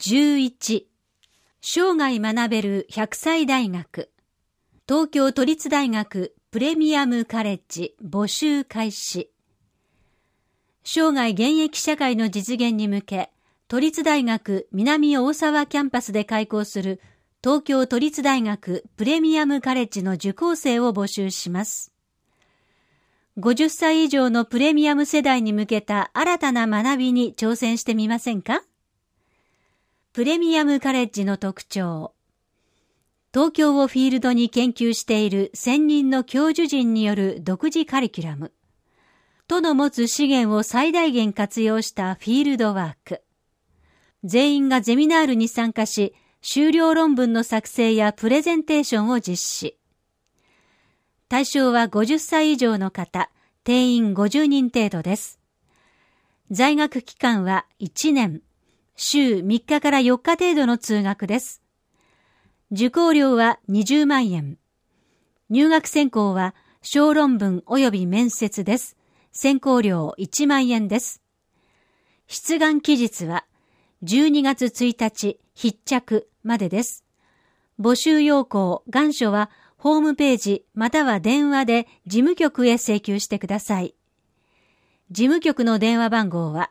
11、生涯学べる100歳大学、東京都立大学プレミアムカレッジ募集開始。生涯現役社会の実現に向け、都立大学南大沢キャンパスで開校する東京都立大学プレミアムカレッジの受講生を募集します。50歳以上のプレミアム世代に向けた新たな学びに挑戦してみませんか？プレミアムカレッジの特徴。東京をフィールドに研究している専任の教授陣による独自カリキュラム。都の持つ資源を最大限活用したフィールドワーク。全員がゼミナールに参加し、修了論文の作成やプレゼンテーションを実施。対象は50歳以上の方、定員50人程度です。在学期間は1年、週3日から4日程度の通学です。受講料は20万円。入学選考は小論文及び面接です。選考料1万円です。出願期日は12月1日必着までです。募集要項、願書はホームページまたは電話で事務局へ請求してください。事務局の電話番号は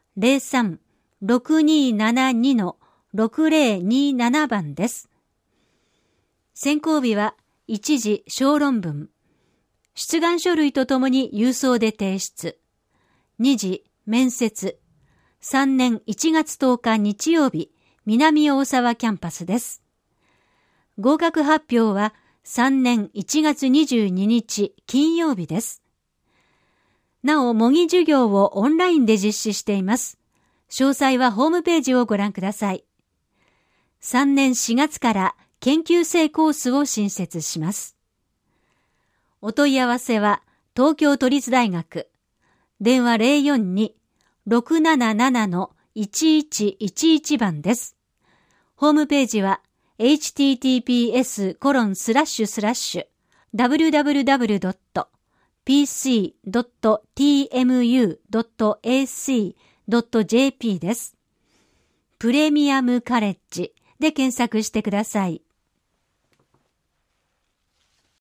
03-6272-6027 番です。選考日は1次小論文。出願書類とともに郵送で提出。2次面接。3年1月10日日曜日、南大沢キャンパスです。合格発表は3年1月22日金曜日です。なお、模擬授業をオンラインで実施しています。詳細はホームページをご覧ください。3年4月から研究生コースを新設します。お問い合わせは東京都立大学電話 042-677-1111 番です。ホームページは https://www.pc.tmu.ac.jp です。プレミアムカレッジで検索してください。